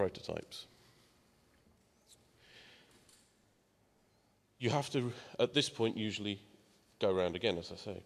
prototypes. You have to, at this point, usually go around again, as I say.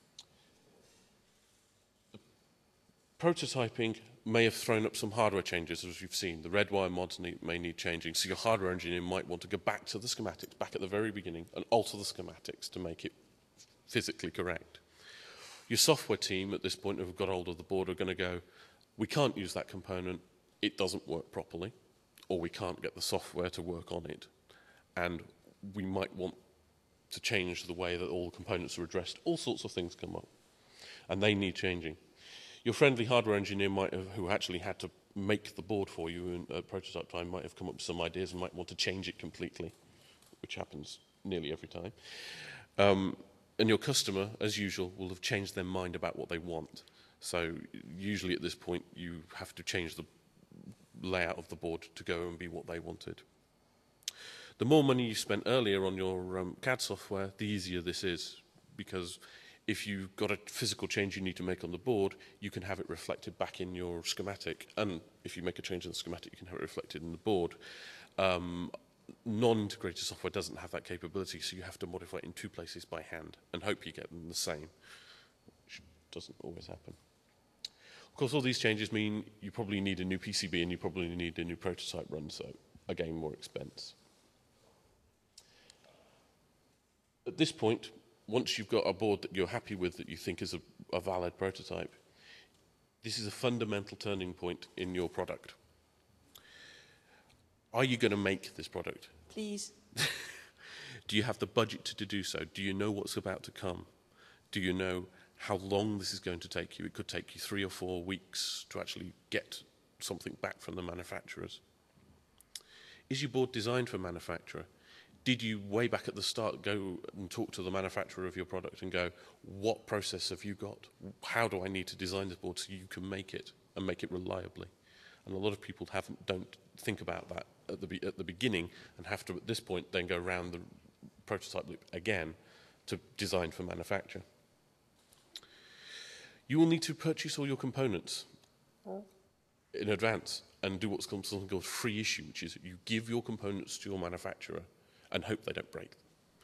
The prototyping may have thrown up some hardware changes, as you've seen. The Redwire mods may need changing, so your hardware engineer might want to go back to the schematics, back at the very beginning, and alter the schematics to make it physically correct. Your software team, at this point, who've got hold of the board, are going to go, we can't use that component, it doesn't work properly, or we can't get the software to work on it, and we might want to change the way that all the components are addressed. All sorts of things come up, and they need changing. Your friendly hardware engineer who actually had to make the board for you at prototype time might have come up with some ideas and might want to change it completely, which happens nearly every time. And your customer, as usual, will have changed their mind about what they want. So usually at this point, you have to change the layout of the board to go and be what they wanted. The more money you spent earlier on your CAD software, the easier this is, because if you've got a physical change you need to make on the board, you can have it reflected back in your schematic. And if you make a change in the schematic, you can have it reflected in the board. Non-integrated software doesn't have that capability, so you have to modify it in two places by hand and hope you get them the same, which doesn't always happen. Of course, all these changes mean you probably need a new PCB and you probably need a new prototype run, so again, more expense. At this point, once you've got a board that you're happy with, that you think is a valid prototype, this is a fundamental turning point in your product. Are you going to make this product? Please. Do you have the budget to do so? Do you know what's about to come? Do you know how long this is going to take you? It could take you 3 or 4 weeks to actually get something back from the manufacturers. Is your board designed for manufacturer? Did you, way back at the start, go and talk to the manufacturer of your product and go, what process have you got? How do I need to design this board so you can make it and make it reliably? And a lot of people don't think about that at the beginning and have to, at this point, then go around the prototype loop again to design for manufacture. You will need to purchase all your components in advance and do what's called something called free issue, which is you give your components to your manufacturer and hope they don't break.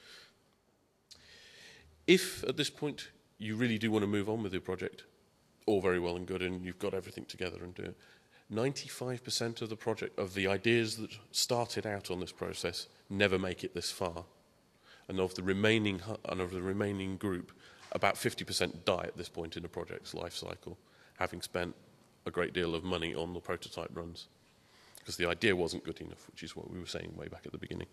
If, at this point, you really do want to move on with your project, all very well and good, and you've got everything together and do it, 95% of the project, of the ideas that started out on this process, never make it this far. And of the remaining group, about 50% die at this point in a project's life cycle, having spent a great deal of money on the prototype runs, because the idea wasn't good enough, which is what we were saying way back at the beginning.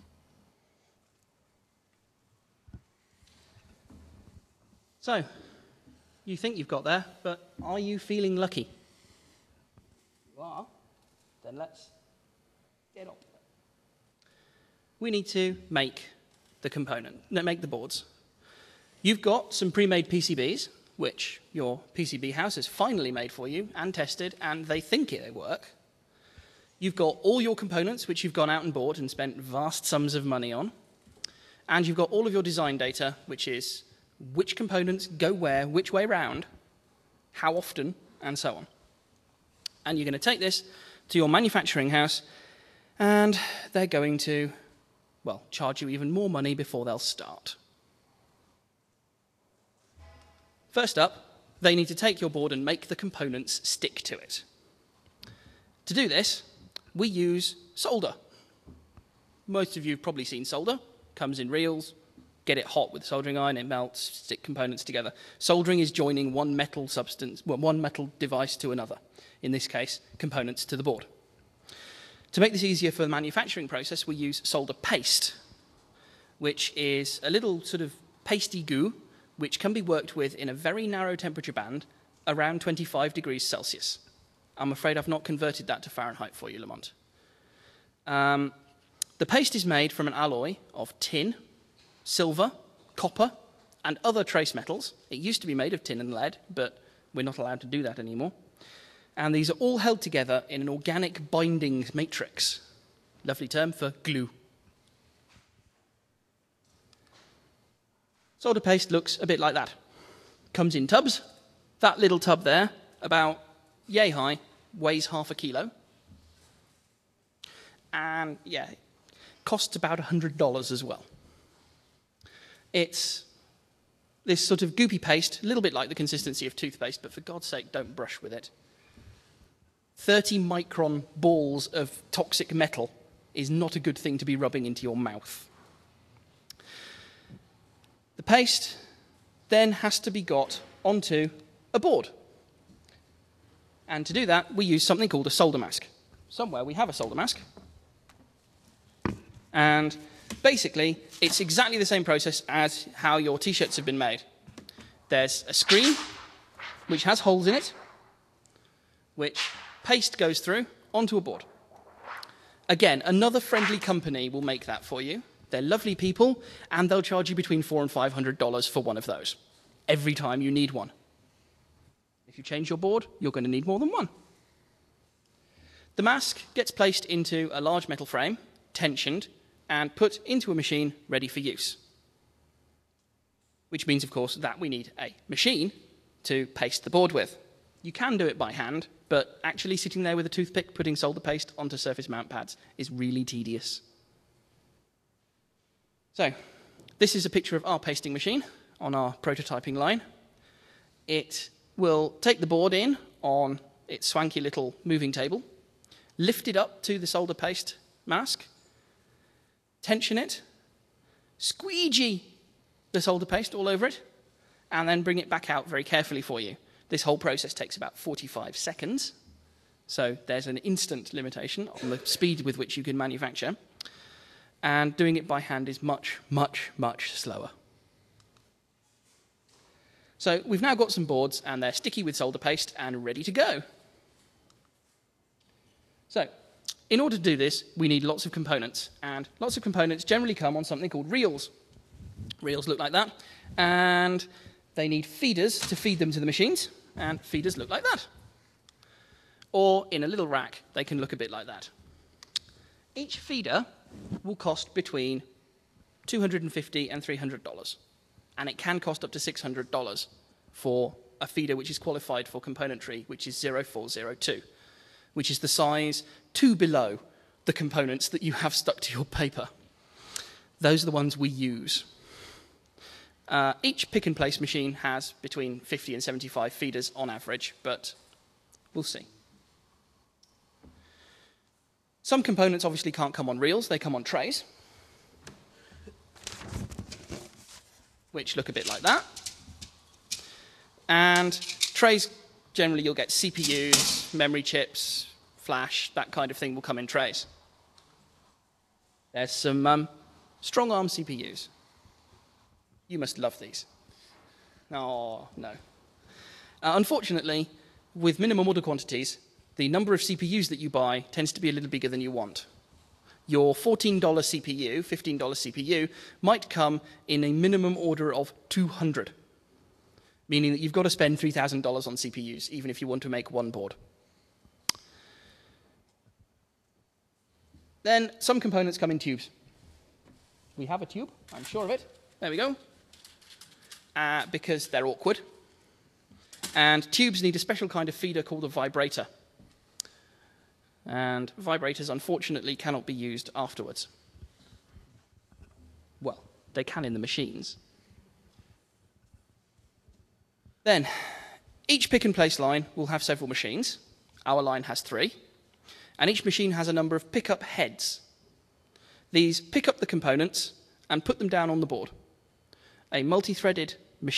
So, you think you've got there, but are you feeling lucky? You are? Then let's get on. We need to make the boards. You've got some pre-made PCBs, which your PCB house has finally made for you and tested, and they think they work. You've got all your components, which you've gone out and bought and spent vast sums of money on. And you've got all of your design data, which is which components go where, which way round, how often, and so on. And you're going to take this to your manufacturing house, and they're going to, well, charge you even more money before they'll start. First up, they need to take your board and make the components stick to it. To do this, we use solder. Most of you have probably seen solder. Comes in reels. Get it hot with a soldering iron, it melts, stick components together. Soldering is joining one metal device to another. In this case, components to the board. To make this easier for the manufacturing process, we use solder paste, which is a little sort of pasty goo, which can be worked with in a very narrow temperature band, around 25 degrees Celsius. I'm afraid I've not converted that to Fahrenheit for you, Lamont. The paste is made from an alloy of tin, silver, copper, and other trace metals. It used to be made of tin and lead, but we're not allowed to do that anymore. And these are all held together in an organic binding matrix. Lovely term for glue. Solder paste looks a bit like that. Comes in tubs. That little tub there, about yay high, weighs 0.5 kilo. And yeah, it costs about $100 as well. It's this sort of goopy paste, a little bit like the consistency of toothpaste, but for God's sake, don't brush with it. 30-micron balls of toxic metal is not a good thing to be rubbing into your mouth. The paste then has to be got onto a board. And to do that, we use something called a solder mask. Somewhere we have a solder mask. And basically, it's exactly the same process as how your T-shirts have been made. There's a screen, which has holes in it, which paste goes through onto a board. Again, another friendly company will make that for you. They're lovely people, and they'll charge you between $400 and $500 for one of those, every time you need one. If you change your board, you're going to need more than one. The mask gets placed into a large metal frame, tensioned, and put into a machine ready for use. Which means, of course, that we need a machine to paste the board with. You can do it by hand, but actually sitting there with a toothpick putting solder paste onto surface mount pads is really tedious. So, this is a picture of our pasting machine on our prototyping line. It will take the board in on its swanky little moving table, lift it up to the solder paste mask, tension it, squeegee the solder paste all over it, and then bring it back out very carefully for you. This whole process takes about 45 seconds, so there's an instant limitation on the speed with which you can manufacture, and doing it by hand is much, much, much slower. So we've now got some boards, and they're sticky with solder paste and ready to go. So, in order to do this, we need lots of components, and lots of components generally come on something called reels. Reels look like that, and they need feeders to feed them to the machines, and feeders look like that. Or in a little rack, they can look a bit like that. Each feeder will cost between $250 and $300, and it can cost up to $600 for a feeder which is qualified for componentry, which is 0402, which is the size 2 below the components that you have stuck to your paper. Those are the ones we use. Each pick-and-place machine has between 50 and 75 feeders on average, but we'll see. Some components obviously can't come on reels, they come on trays, which look a bit like that. And trays, generally you'll get CPUs, memory chips, flash, that kind of thing will come in trays. There's some strong-arm CPUs. You must love these. Oh, no. Unfortunately, with minimum order quantities, the number of CPUs that you buy tends to be a little bigger than you want. Your $14 CPU, $15 CPU, might come in a minimum order of 200, meaning that you've got to spend $3,000 on CPUs, even if you want to make one board. Then some components come in tubes. We have a tube, I'm sure of it. There we go. Because they're awkward. And tubes need a special kind of feeder called a vibrator. And vibrators, unfortunately, cannot be used afterwards. Well, they can in the machines. Then, each pick-and-place line will have several machines. Our line has 3. And each machine has a number of pick-up heads. These pick up the components and put them down on the board. A multi-headed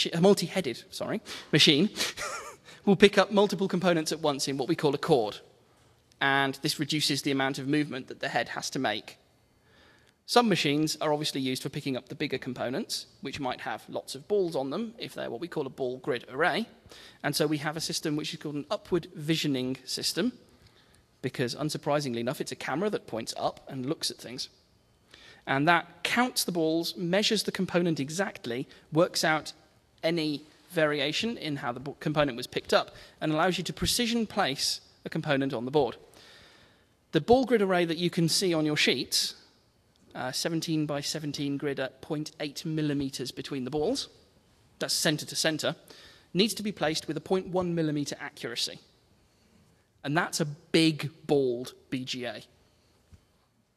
machine will pick up multiple components at once in what we call a chord. And this reduces the amount of movement that the head has to make. Some machines are obviously used for picking up the bigger components, which might have lots of balls on them, if they're what we call a ball grid array. And so we have a system which is called an upward visioning system, because unsurprisingly enough, it's a camera that points up and looks at things. And that counts the balls, measures the component exactly, works out any variation in how the component was picked up, and allows you to precision place a component on the board. The ball grid array that you can see on your sheets, 17 by 17 grid at 0.8 millimeters between the balls, that's center to center, needs to be placed with a 0.1 millimeter accuracy. And that's a big, bald BGA.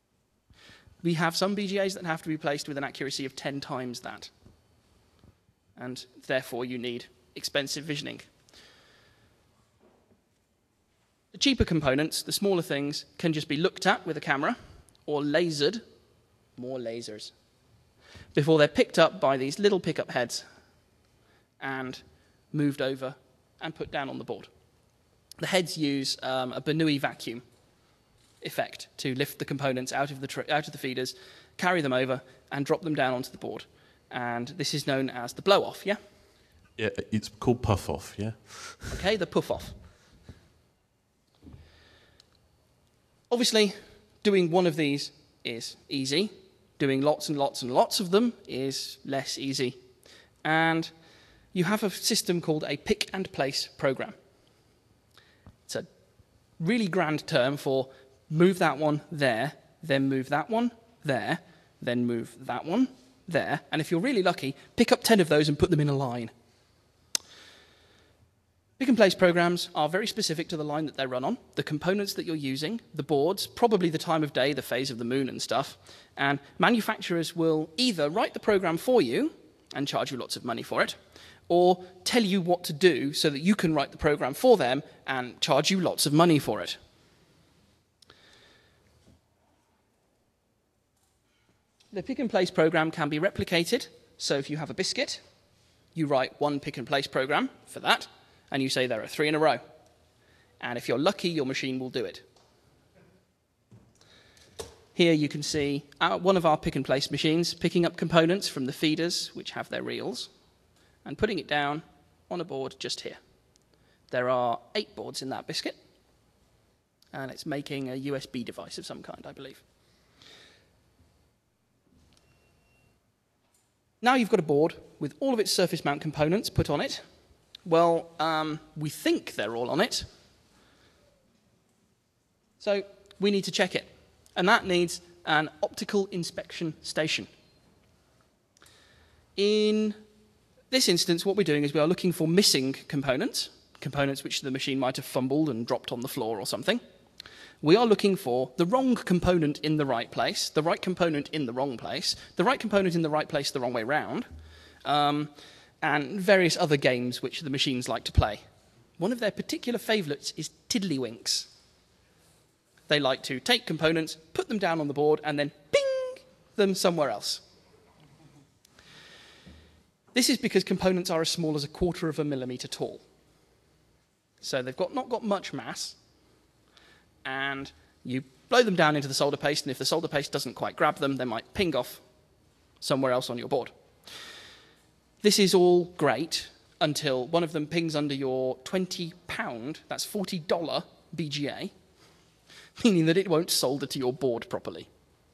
We have some BGAs that have to be placed with an accuracy of 10 times that. And therefore, you need expensive visioning. The cheaper components, the smaller things, can just be looked at with a camera or lasered, more lasers, before they're picked up by these little pickup heads and moved over and put down on the board. The heads use a Bernoulli vacuum effect to lift the components out of the feeders, carry them over, and drop them down onto the board. And this is known as the blow-off, yeah? Yeah, it's called puff-off, yeah? Okay, the puff-off. Obviously, doing one of these is easy. Doing lots and lots and lots of them is less easy. And you have a system called a pick-and-place program. It's a really grand term for move that one there, then move that one there, then move that one there, and if you're really lucky, pick up 10 of those and put them in a line. Pick-and-place programs are very specific to the line that they run on, the components that you're using, the boards, probably the time of day, the phase of the moon and stuff, and manufacturers will either write the program for you and charge you lots of money for it, or tell you what to do so that you can write the program for them and charge you lots of money for it. The pick-and-place program can be replicated, so if you have a biscuit, you write one pick-and-place program for that, and you say there are 3 in a row. And if you're lucky, your machine will do it. Here you can see one of our pick-and-place machines picking up components from the feeders, which have their reels, and putting it down on a board just here. There are 8 boards in that biscuit, and it's making a USB device of some kind, I believe. Now you've got a board with all of its surface mount components put on it. Well, we think they're all on it. So we need to check it. And that needs an optical inspection station. In this instance, what we're doing is we are looking for missing components, components which the machine might have fumbled and dropped on the floor or something. We are looking for the wrong component in the right place, the right component in the wrong place, the right component in the right place the wrong way round, and various other games which the machines like to play. One of their particular favourites is tiddlywinks. They like to take components, put them down on the board, and then ping them somewhere else. This is because components are as small as 1/4 of a millimetre tall. So they've not got much mass, and you blow them down into the solder paste, and if the solder paste doesn't quite grab them, they might ping off somewhere else on your board. This is all great until one of them pings under your £20, that's $40 BGA, meaning that it won't solder to your board properly.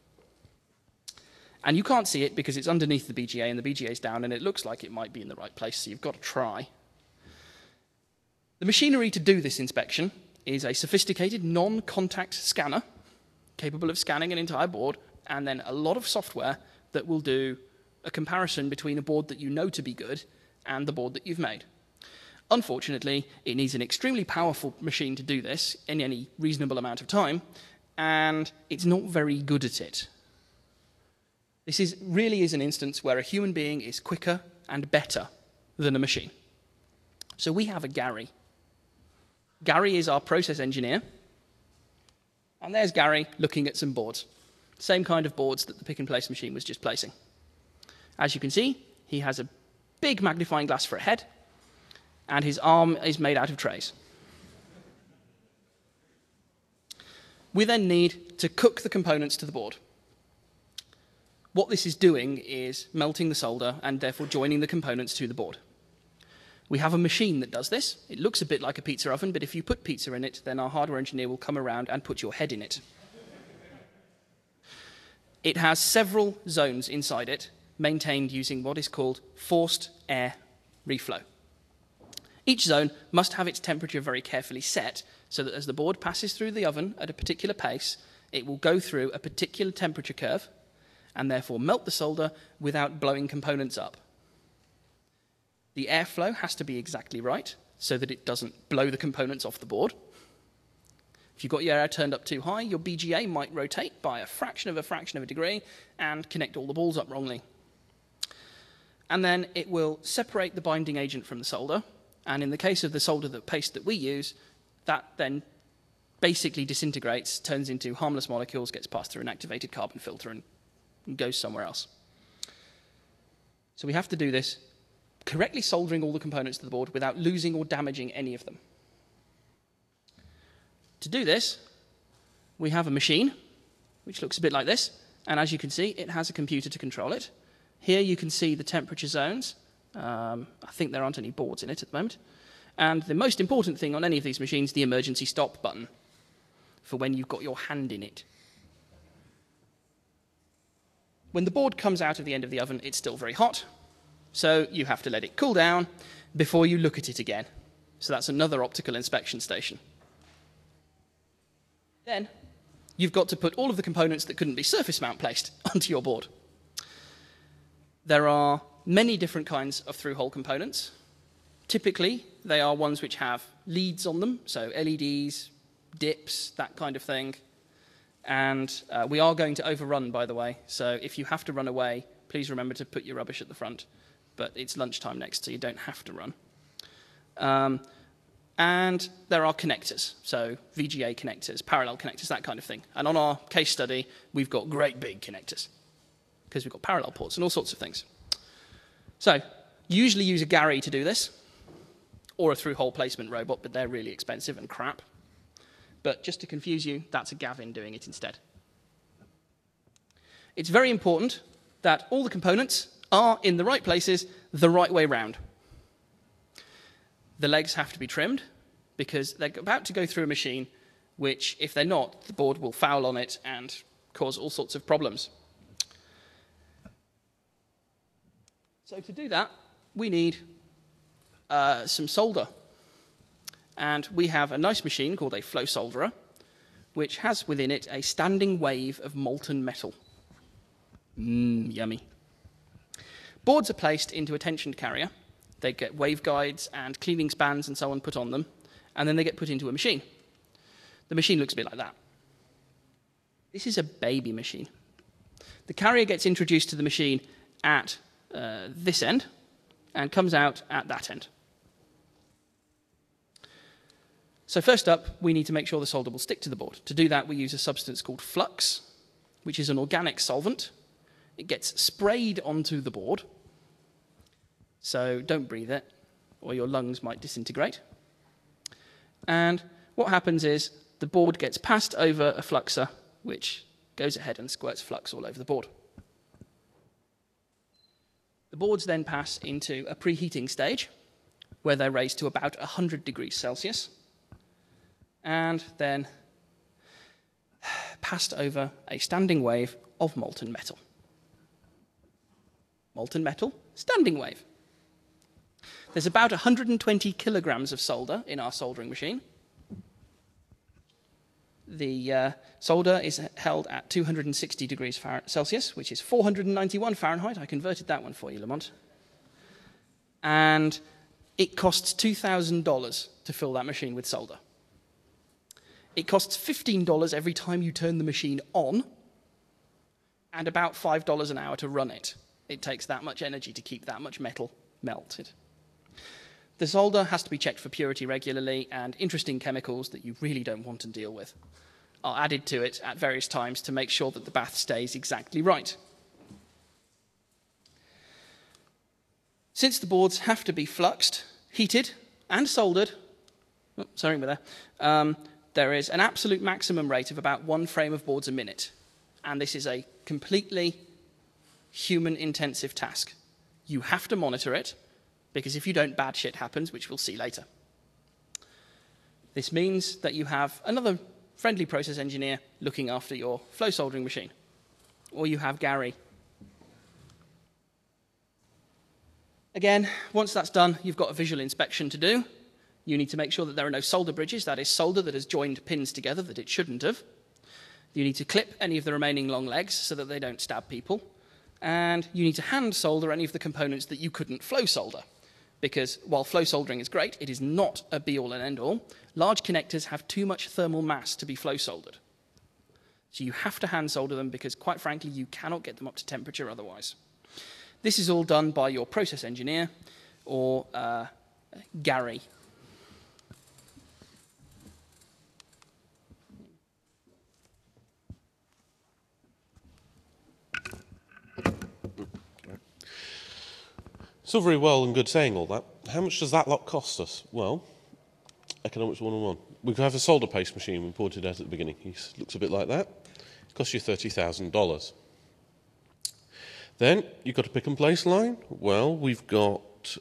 And you can't see it because it's underneath the BGA, and the BGA is down, and it looks like it might be in the right place, so you've got to try. The machinery to do this inspection is a sophisticated non-contact scanner capable of scanning an entire board, and then a lot of software that will do a comparison between a board that you know to be good and the board that you've made. Unfortunately, it needs an extremely powerful machine to do this in any reasonable amount of time, and it's not very good at it. This really is an instance where a human being is quicker and better than a machine. So we have a Gary. Gary is our process engineer, and there's Gary looking at some boards. Same kind of boards that the pick-and-place machine was just placing. As you can see, he has a big magnifying glass for a head, and his arm is made out of trays. We then need to cook the components to the board. What this is doing is melting the solder and therefore joining the components to the board. We have a machine that does this. It looks a bit like a pizza oven, but if you put pizza in it, then our hardware engineer will come around and put your head in it. It has several zones inside it, maintained using what is called forced air reflow. Each zone must have its temperature very carefully set, so that as the board passes through the oven at a particular pace, it will go through a particular temperature curve, and therefore melt the solder without blowing components up. The airflow has to be exactly right, so that it doesn't blow the components off the board. If you've got your air turned up too high, your BGA might rotate by a fraction of a degree and connect all the balls up wrongly. And then it will separate the binding agent from the solder. And in the case of the solder paste that we use, that then basically disintegrates, turns into harmless molecules, gets passed through an activated carbon filter and goes somewhere else. So we have to do this, correctly soldering all the components to the board without losing or damaging any of them. To do this, we have a machine, which looks a bit like this. And as you can see, it has a computer to control it. Here you can see the temperature zones. I think there aren't any boards in it at the moment. And the most important thing on any of these machines, the emergency stop button, for when you've got your hand in it. When the board comes out of the end of the oven, it's still very hot. So you have to let it cool down before you look at it again. So that's another optical inspection station. Then you've got to put all of the components that couldn't be surface mount placed onto your board. There are many different kinds of through-hole components. Typically, they are ones which have leads on them, so LEDs, dips, that kind of thing. And we are going to overrun, by the way, so if you have to run away, please remember to put your rubbish at the front. But it's lunchtime next, so you don't have to run. And there are connectors, so VGA connectors, parallel connectors, that kind of thing. And on our case study, we've got great big connectors because we've got parallel ports and all sorts of things. So you usually use a Gary to do this, or a through-hole placement robot, but they're really expensive and crap. But just to confuse you, that's a Gavin doing it instead. It's very important that all the components are in the right places the right way round. The legs have to be trimmed because they're about to go through a machine which, if they're not, the board will foul on it and cause all sorts of problems. So to do that, we need some solder. And we have a nice machine called a flow solderer, which has within it a standing wave of molten metal. Yummy. Boards are placed into a tension carrier. They get waveguides and cleaning spans and so on put on them, and then they get put into a machine. The machine looks a bit like that. This is a baby machine. The carrier gets introduced to the machine at this end and comes out at that end. So first up, we need to make sure the solder will stick to the board. To do that, we use a substance called flux, which is an organic solvent. It gets sprayed onto the board. So don't breathe it, or your lungs might disintegrate. And what happens is the board gets passed over a fluxer, which goes ahead and squirts flux all over the board. The boards then pass into a preheating stage, where they're raised to about 100 degrees Celsius, and then passed over a standing wave of molten metal. Molten metal, standing wave. There's about 120 kilograms of solder in our soldering machine. The solder is held at 260 degrees Celsius, which is 491 Fahrenheit. I converted that one for you, Lamont. And it costs $2,000 to fill that machine with solder. It costs $15 every time you turn the machine on, and about $5 an hour to run it. It takes that much energy to keep that much metal melted. The solder has to be checked for purity regularly, and interesting chemicals that you really don't want to deal with are added to it at various times to make sure that the bath stays exactly right. Since the boards have to be fluxed, heated, and soldered, there is an absolute maximum rate of about 1 frame of boards a minute, and this is a completely human-intensive task. You have to monitor it, because if you don't, bad shit happens, which we'll see later. This means that you have another friendly process engineer looking after your flow soldering machine, or you have Gary. Again, once that's done, you've got a visual inspection to do. You need to make sure that there are no solder bridges, that is solder that has joined pins together that it shouldn't have. You need to clip any of the remaining long legs so that they don't stab people. And you need to hand solder any of the components that you couldn't flow solder, because while flow soldering is great, it is not a be-all and end-all. Large connectors have too much thermal mass to be flow soldered. So you have to hand solder them because, quite frankly, you cannot get them up to temperature otherwise. This is all done by your process engineer or Gary. It's all very well and good saying all that. How much does that lot cost us? Well, Economics 101. We could have a solder paste machine we pointed out at the beginning. It looks a bit like that. It costs you $30,000. Then you've got a pick and place line. Well, we've got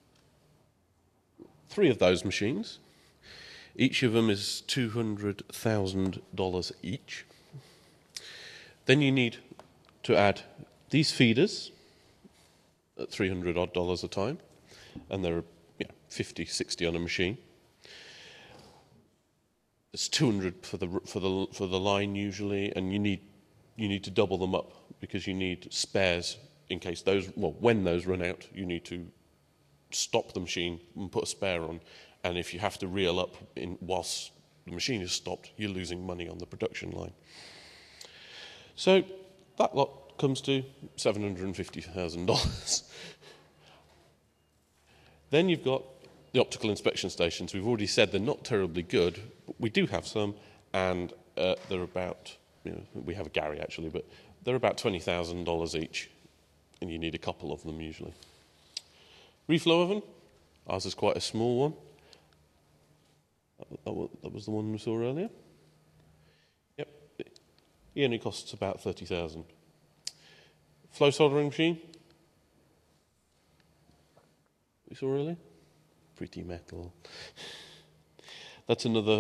3 of those machines. Each of them is $200,000 each. Then you need to add these feeders at $300 odd a time, and they're 50, 60 on a machine. It's 200 for the line usually, and you need to double them up because you need spares in case when those run out, you need to stop the machine and put a spare on, and if you have to reel up whilst the machine is stopped, you're losing money on the production line. So that lot comes to $750,000. Then you've got the optical inspection stations. We've already said they're not terribly good, but we do have some, and they're about, we have a Gary actually, but they're about $20,000 each, and you need a couple of them usually. Reflow oven, ours is quite a small one. That was the one we saw earlier. Yep, it only costs about $30,000. Flow soldering machine, we saw earlier. Pretty metal. That's another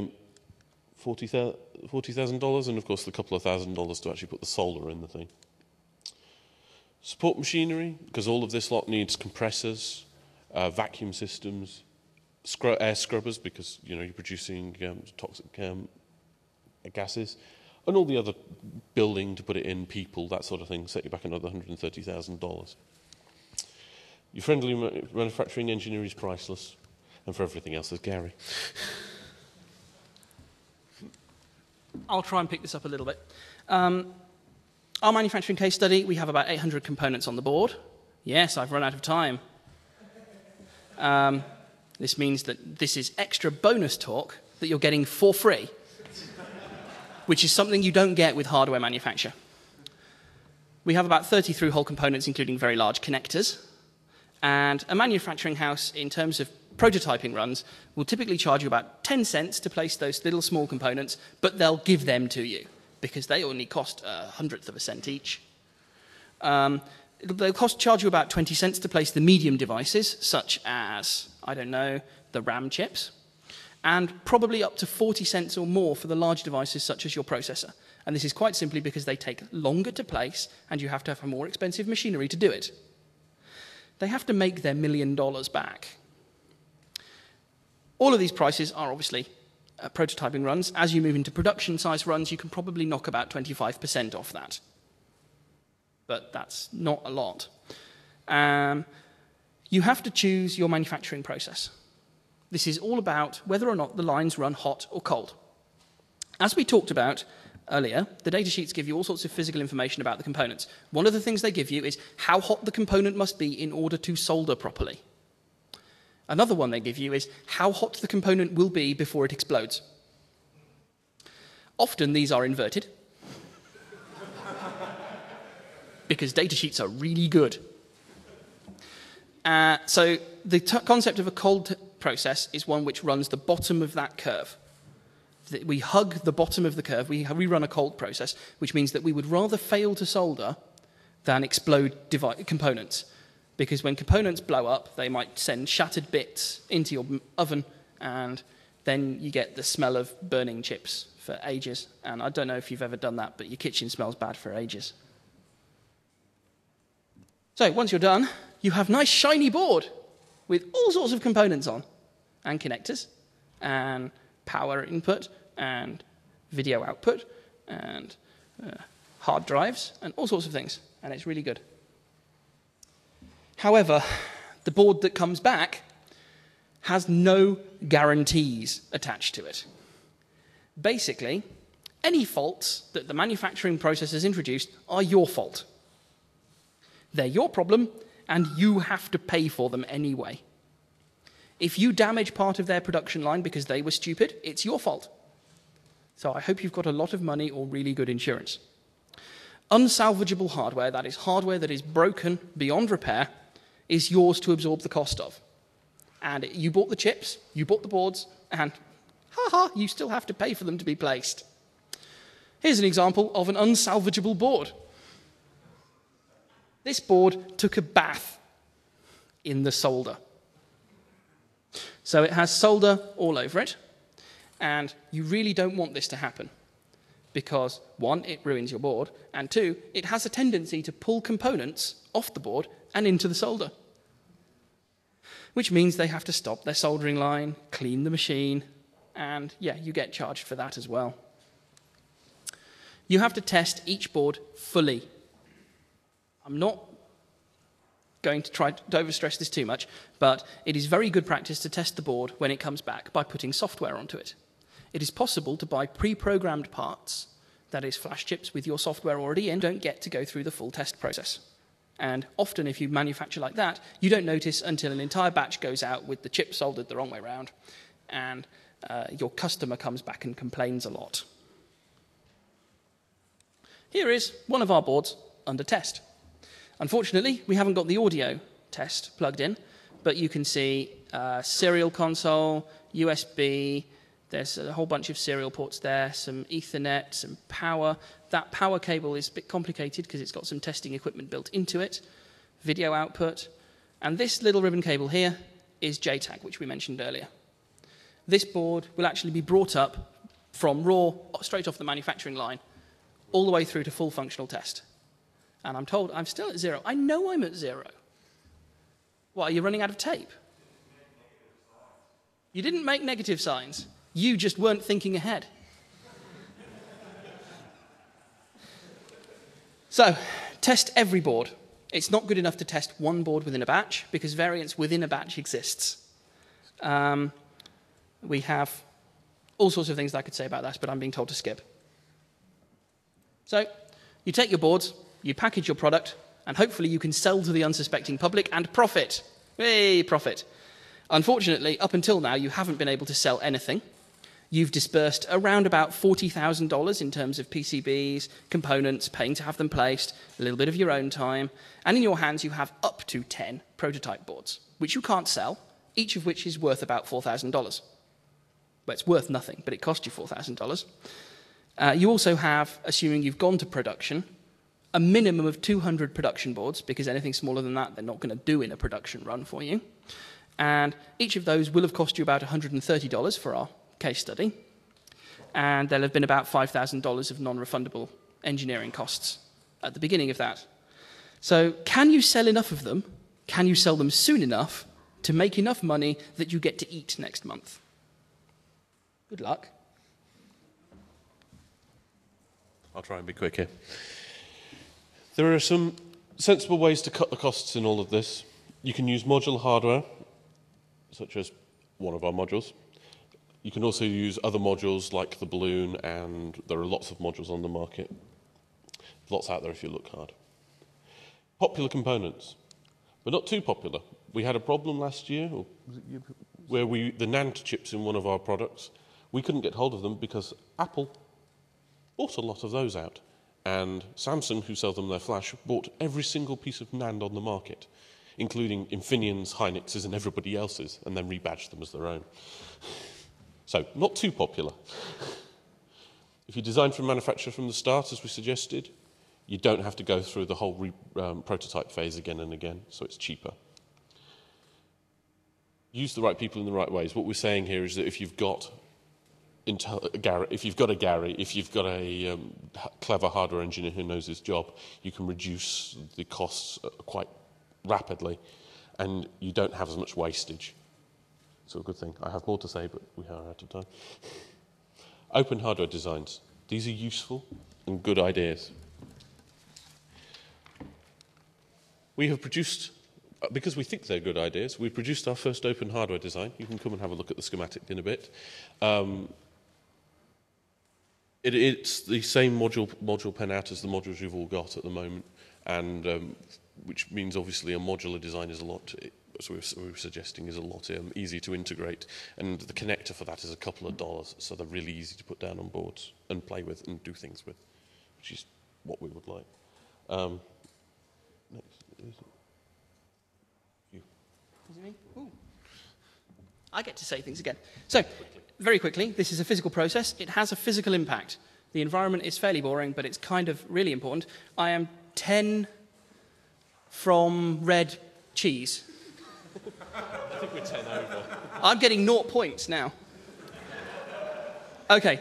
$40,000, and of course a couple of $1,000s to actually put the solder in the thing. Support machinery, because all of this lot needs compressors, vacuum systems, air scrubbers, because you're producing toxic gases, and all the other building to put it in, people, that sort of thing, set you back another $130,000. Your friendly manufacturing engineer is priceless, and for everything else, there's Gary. I'll try and pick this up a little bit. Our manufacturing case study, we have about 800 components on the board. Yes, I've run out of time. This means that this is extra bonus talk that you're getting for free, which is something you don't get with hardware manufacture. We have about 30 through-hole components, including very large connectors. And a manufacturing house, in terms of prototyping runs, will typically charge you about 10 cents to place those little small components, but they'll give them to you because they only cost 1/100 of a cent each. They'll charge you about 20 cents to place the medium devices, such as, I don't know, the RAM chips, and probably up to 40 cents or more for the large devices, such as your processor. And this is quite simply because they take longer to place, and you have to have more expensive machinery to do it. They have to make their $1 million back. All of these prices are obviously prototyping runs. As you move into production size runs, you can probably knock about 25% off that. But that's not a lot. You have to choose your manufacturing process. This is all about whether or not the lines run hot or cold. As we talked about earlier, the datasheets give you all sorts of physical information about the components. One of the things they give you is how hot the component must be in order to solder properly. Another one they give you is how hot the component will be before it explodes. Often these are inverted, because datasheets are really good. So the concept of a cold process is one which runs the bottom of that curve. We hug the bottom of the curve. We run a cold process, which means that we would rather fail to solder than explode components. Because when components blow up, they might send shattered bits into your oven, and then you get the smell of burning chips for ages. And I don't know if you've ever done that, but your kitchen smells bad for ages. So once you're done, you have a nice shiny board with all sorts of components on, and connectors, and power input, and video output, and hard drives, and all sorts of things. And it's really good. However, The board that comes back has no guarantees attached to it. Basically, any faults that the manufacturing process has introduced are your fault. They're your problem, and you have to pay for them anyway. If you damage part of their production line because they were stupid, it's your fault. So I hope you've got a lot of money or really good insurance. Unsalvageable hardware, that is hardware that is broken beyond repair, is yours to absorb the cost of. And you bought the chips, you bought the boards, and you still have to pay for them to be placed. Here's an example of an unsalvageable board. This board took a bath in the solder. So it has solder all over it, and you really don't want this to happen because, one, it ruins your board, and two, it has a tendency to pull components off the board and into the solder, which means they have to stop their soldering line, clean the machine, and yeah, you get charged for that as well. You have to test each board fully. I'm not going to try to overstress this too much, but it is very good practice to test the board when it comes back by putting software onto it. It is possible to buy pre-programmed parts, that is flash chips with your software already in, don't get to go through the full test process. And often if you manufacture like that, you don't notice until an entire batch goes out with the chip soldered the wrong way around, and your customer comes back and complains a lot. Here is one of our boards under test. Unfortunately, we haven't got the audio test plugged in, but you can see serial console, USB, there's a whole bunch of serial ports there, some Ethernet, some power. That power cable is a bit complicated because it's got some testing equipment built into it, video output, and this little ribbon cable here is JTAG, which we mentioned earlier. This board will actually be brought up from raw, straight off the manufacturing line, all the way through to full functional test. And I'm told I'm still at 0. I know I'm at 0. What, are you running out of tape? You didn't make negative signs. You just weren't thinking ahead. So, test every board. It's not good enough to test one board within a batch because variance within a batch exists. We have all sorts of things that I could say about that, but I'm being told to skip. So, you take your boards, you package your product, and hopefully you can sell to the unsuspecting public and profit. Hey, profit. Unfortunately, up until now, you haven't been able to sell anything. You've dispersed around about $40,000 in terms of PCBs, components, paying to have them placed, a little bit of your own time, and in your hands you have up to 10 prototype boards, which you can't sell, each of which is worth about $4,000. Well, it's worth nothing, but it cost you $4,000. You also have, assuming you've gone to production, a minimum of 200 production boards, because anything smaller than that they're not going to do in a production run for you. And each of those will have cost you about $130 for our case study. And there'll have been about $5,000 of non-refundable engineering costs at the beginning of that. So can you sell enough of them? Can you sell them soon enough to make enough money that you get to eat next month? Good luck. I'll try and be quick here. There are some sensible ways to cut the costs in all of this. You can use modular hardware, such as one of our modules. You can also use other modules like the balloon, and there are lots of modules on the market. Lots out there if you look hard. Popular components, but not too popular. We had a problem last year where the NAND chips in one of our products, we couldn't get hold of them because Apple bought a lot of those out. And Samsung, who sell them their flash, bought every single piece of NAND on the market, including Infineon's, Hynix's, and everybody else's, and then rebadged them as their own. So, not too popular. If you design for manufacture from the start, as we suggested, you don't have to go through the whole prototype phase again and again, so it's cheaper. Use the right people in the right ways. What we're saying here is that if you've got a Gary, if you've got a clever hardware engineer who knows his job, you can reduce the costs quite rapidly, and you don't have as much wastage. So a good thing. I have more to say, but we are out of time. Open hardware designs. These are useful and good ideas. We have produced because we think they're good ideas, we produced our first open hardware design. You can come and have a look at the schematic in a bit. It's the same module penout as the modules you've all got at the moment, and which means obviously a modular design is a lot, as we were suggesting, is a lot easier to integrate, and the connector for that is a couple of dollars, so they're really easy to put down on boards and play with and do things with, which is what we would like. Next is you. Is it me? Ooh. I get to say things again. So, very quickly, this is a physical process. It has a physical impact. The environment is fairly boring, but it's kind of really important. I am 10 from red cheese. I think we're 10 over. I'm getting 0 points now. Okay.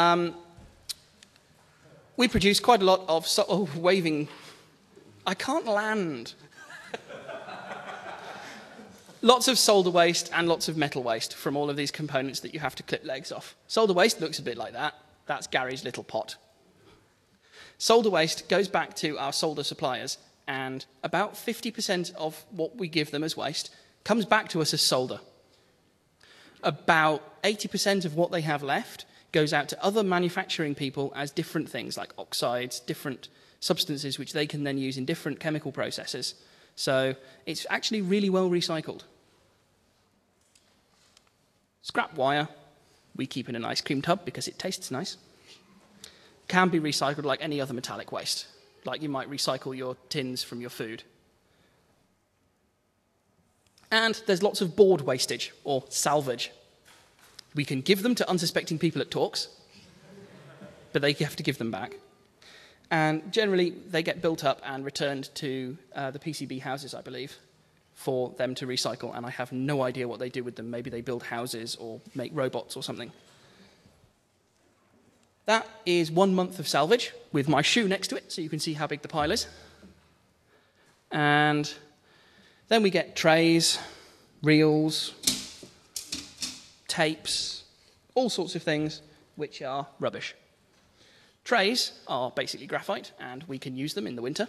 We produce quite a lot of waving. I can't land. Lots of solder waste and lots of metal waste from all of these components that you have to clip legs off. Solder waste looks a bit like that. That's Gary's little pot. Solder waste goes back to our solder suppliers, and about 50% of what we give them as waste comes back to us as solder. About 80% of what they have left goes out to other manufacturing people as different things, like oxides, different substances which they can then use in different chemical processes. So it's actually really well recycled. Scrap wire, we keep in an ice cream tub because it tastes nice. Can be recycled like any other metallic waste, like you might recycle your tins from your food. And there's lots of board wastage, or salvage. We can give them to unsuspecting people at talks, but they have to give them back. And generally, they get built up and returned to the PCB houses, I believe, for them to recycle, and I have no idea what they do with them. Maybe they build houses or make robots or something. That is 1 month of salvage, with my shoe next to it, so you can see how big the pile is. And then we get trays, reels, tapes, all sorts of things which are rubbish. Trays are basically graphite, and we can use them in the winter.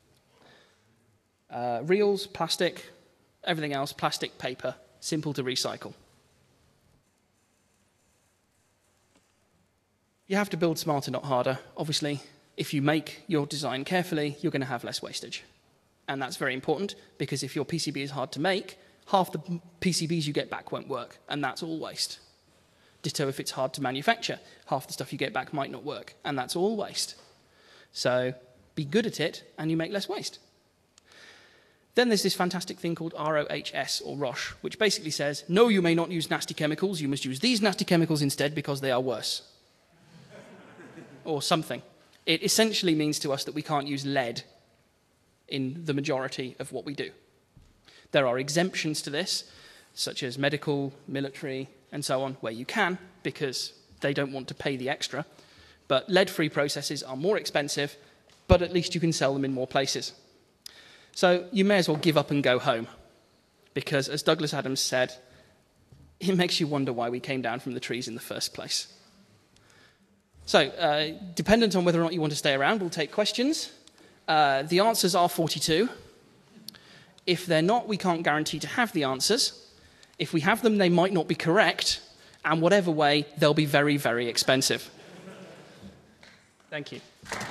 Reels, plastic, everything else, plastic, paper, simple to recycle. You have to build smarter, not harder. Obviously, if you make your design carefully, you're going to have less wastage. And that's very important, because if your PCB is hard to make, half the PCBs you get back won't work, and that's all waste. Ditto if it's hard to manufacture. Half the stuff you get back might not work, and that's all waste. So be good at it, and you make less waste. Then there's this fantastic thing called ROHS, or ROSH, which basically says, no, you may not use nasty chemicals, you must use these nasty chemicals instead because they are worse. Or something. It essentially means to us that we can't use lead in the majority of what we do. There are exemptions to this, such as medical, military, and so on, where you can, because they don't want to pay the extra. But lead-free processes are more expensive, but at least you can sell them in more places. So you may as well give up and go home, because as Douglas Adams said, it makes you wonder why we came down from the trees in the first place. So, dependent on whether or not you want to stay around, we'll take questions. The answers are 42. If they're not, we can't guarantee to have the answers. If we have them, they might not be correct, and whatever way, they'll be very, very expensive. Thank you.